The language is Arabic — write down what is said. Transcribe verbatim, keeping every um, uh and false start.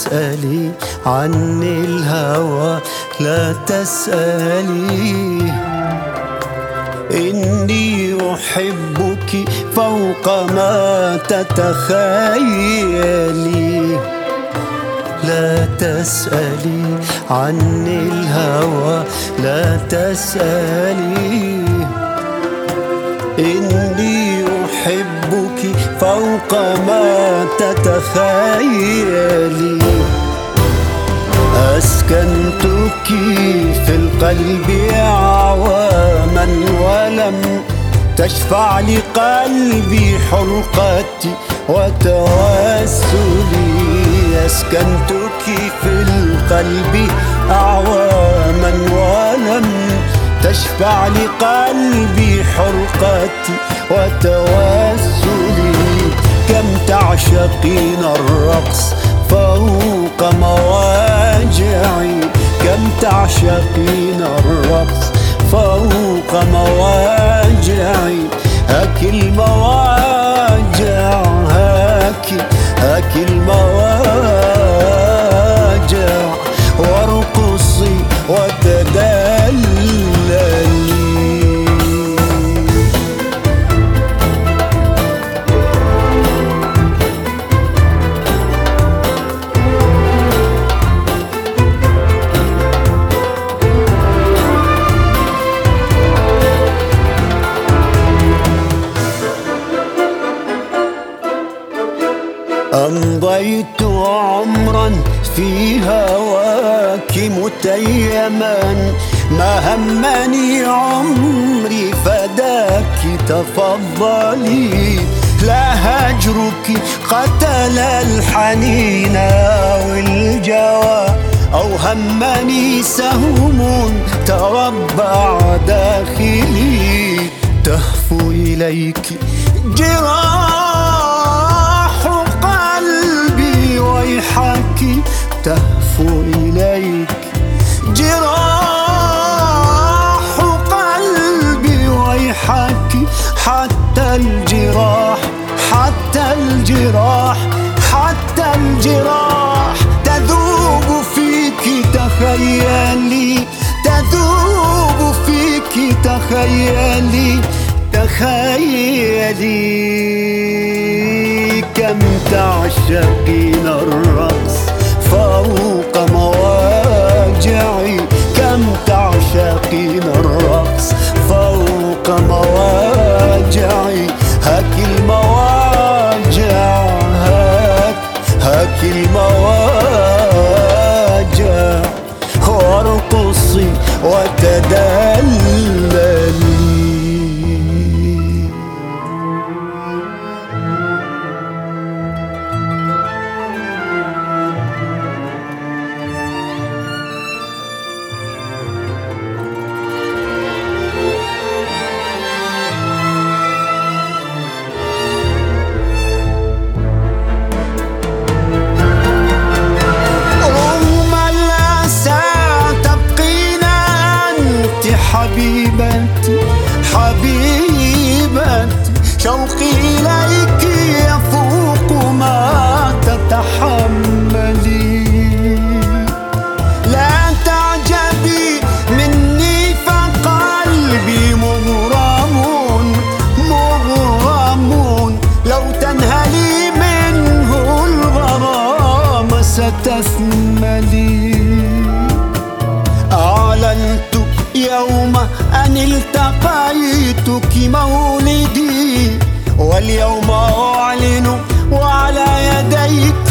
تسألي عن الهوى، لا تسألي. إني أحبك فوق ما تتخيلي. لا تسألي عن الهوى، لا تسألي. إني أحبك فوق ما تتخيلي. أسكنتك في القلب أعواما ولم تشفع لقلبي حرقتي وتوسلي. أسكنتك في القلب أعواما ولم تشفع لقلبي حرقتي وتوسلي. كم تعشقين الرقص فوق مواجعي، كم تعشقين الرقص فوق مواجعي. هاك المواجع، هاك هاك المواجع، وارقصي وتدللي. أمضيت عمرا في هواك متيما، ما همني عمري فداك تفضلي. لا هجرك قتل الحنين والجوى، أو همني سهم تربع داخلي. تهفو إليك جراح قلبي ويحك، تهفو إليك جراح قلبي ويحك. حتى الجراح، حتى الجراح، حتى الجراح تذوب فيك تخيلي، تذوب فيك تخيلي، تخيلي. كم تعشقين الرقص فوق مواجعي، كم تعشقين الرقص فوق مواجعي. هاك المواجع، هاك هاك المواجع، وارقصي وتدللي. حبيبتي حبيبتي، شوقي إليك يفوق ما تتحملي. لا تعجبي مني فقلبي مغرم مغرم، لو تنهلي منه الغرام ستثملي. أعلنت يوم أن التقيتك مولدي، واليوم أعلن وعلى يديك